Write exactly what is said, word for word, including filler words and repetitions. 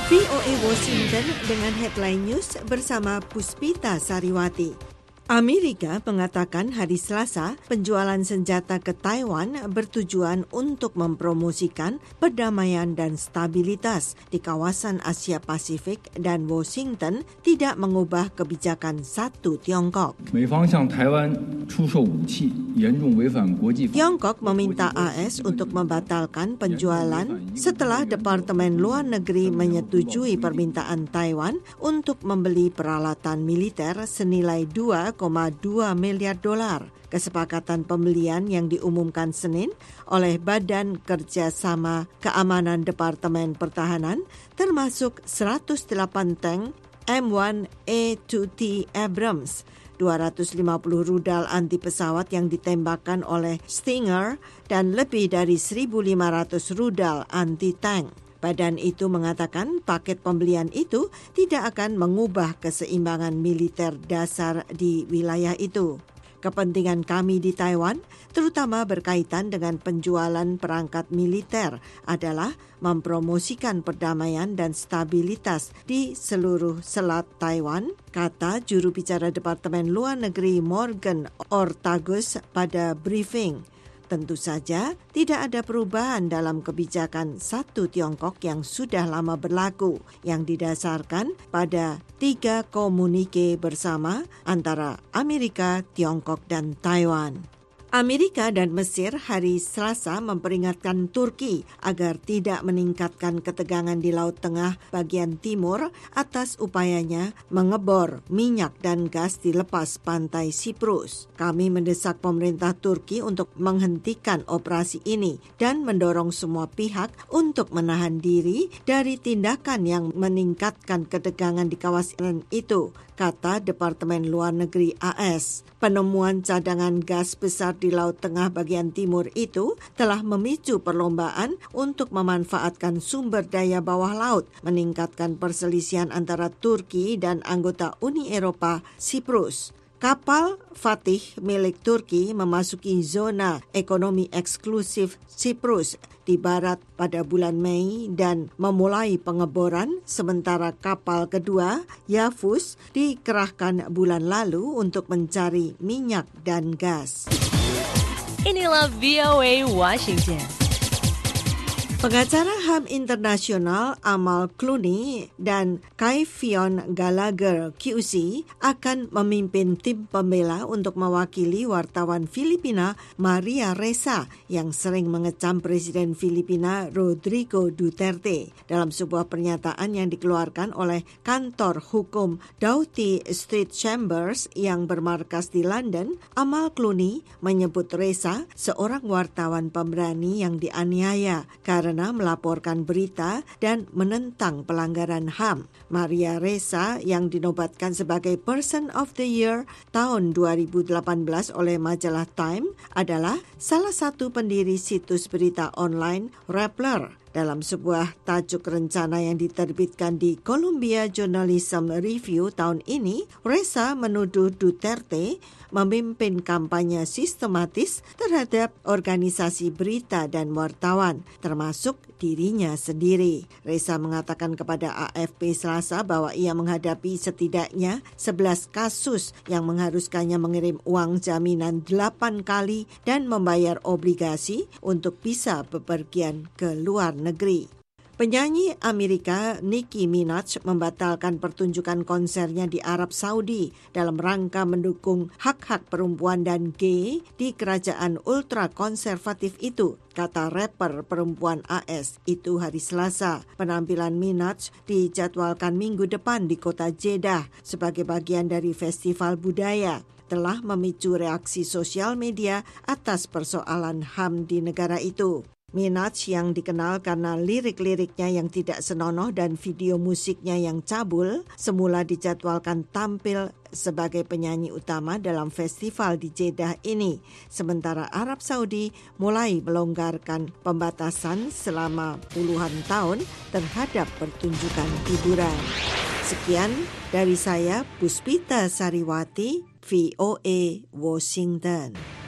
V O A Washington dengan headline news bersama Puspita Sariwati. Amerika mengatakan hari Selasa penjualan senjata ke Taiwan bertujuan untuk mempromosikan perdamaian dan stabilitas di kawasan Asia Pasifik dan Washington tidak mengubah kebijakan satu Tiongkok. Tiongkok meminta A S untuk membatalkan penjualan setelah Departemen Luar Negeri menyetujui permintaan Taiwan untuk membeli peralatan militer senilai dua koma dua miliar dolar. Kesepakatan pembelian yang diumumkan Senin oleh Badan Kerjasama Keamanan Departemen Pertahanan termasuk seratus delapan tank M satu A dua T Abrams, dua ratus lima puluh rudal anti pesawat yang ditembakkan oleh Stinger, dan lebih dari seribu lima ratus rudal anti tank. Badan itu mengatakan paket pembelian itu tidak akan mengubah keseimbangan militer dasar di wilayah itu. Kepentingan kami di Taiwan, terutama berkaitan dengan penjualan perangkat militer, adalah mempromosikan perdamaian dan stabilitas di seluruh selat Taiwan, kata juru bicara Departemen Luar Negeri Morgan Ortagus pada briefing. Tentu saja tidak ada perubahan dalam kebijakan satu Tiongkok yang sudah lama berlaku, yang didasarkan pada tiga komunike bersama antara Amerika, Tiongkok, dan Taiwan. Amerika dan Mesir hari Selasa memperingatkan Turki agar tidak meningkatkan ketegangan di Laut Tengah bagian timur atas upayanya mengebor minyak dan gas di lepas pantai Siprus. Kami mendesak pemerintah Turki untuk menghentikan operasi ini dan mendorong semua pihak untuk menahan diri dari tindakan yang meningkatkan ketegangan di kawasan itu, kata Departemen Luar Negeri A S. Penemuan cadangan gas besar di Laut Tengah bagian timur itu telah memicu perlombaan untuk memanfaatkan sumber daya bawah laut, meningkatkan perselisihan antara Turki dan anggota Uni Eropa, Siprus. Kapal Fatih milik Turki memasuki zona ekonomi eksklusif Siprus di barat pada bulan Mei dan memulai pengeboran, sementara kapal kedua, Yavuz, dikerahkan bulan lalu untuk mencari minyak dan gas. Inilah V O A Washington. Pengacara H A M internasional Amal Clooney dan Kayvion Gallagher Q C akan memimpin tim pembela untuk mewakili wartawan Filipina Maria Ressa yang sering mengecam Presiden Filipina Rodrigo Duterte. Dalam sebuah pernyataan yang dikeluarkan oleh kantor hukum Doughty Street Chambers yang bermarkas di London, Amal Clooney menyebut Ressa seorang wartawan pemberani yang dianiaya karena karena melaporkan berita dan menentang pelanggaran H A M. Maria Ressa yang dinobatkan sebagai Person of the Year tahun dua ribu delapan belas oleh majalah Time adalah salah satu pendiri situs berita online Rappler. Dalam sebuah tajuk rencana yang diterbitkan di Columbia Journalism Review tahun ini, Ressa menuduh Duterte memimpin kampanye sistematis terhadap organisasi berita dan wartawan, termasuk dirinya sendiri. Ressa mengatakan kepada A F P Selasa bahwa ia menghadapi setidaknya sebelas kasus yang mengharuskannya mengirim uang jaminan delapan kali dan membayar obligasi untuk bisa bepergian ke luar negeri. Penyanyi Amerika Nicki Minaj membatalkan pertunjukan konsernya di Arab Saudi dalam rangka mendukung hak-hak perempuan dan gay di kerajaan ultra-konservatif itu, kata rapper perempuan A S itu hari Selasa. Penampilan Minaj dijadwalkan minggu depan di kota Jeddah sebagai bagian dari festival budaya. Telah memicu reaksi sosial media atas persoalan H A M di negara itu. Minaj yang dikenal karena lirik-liriknya yang tidak senonoh dan video musiknya yang cabul, semula dijadwalkan tampil sebagai penyanyi utama dalam festival di Jeddah ini. Sementara Arab Saudi mulai melonggarkan pembatasan selama puluhan tahun terhadap pertunjukan hiburan. Sekian dari saya, Puspita Sariwati, V O A Washington.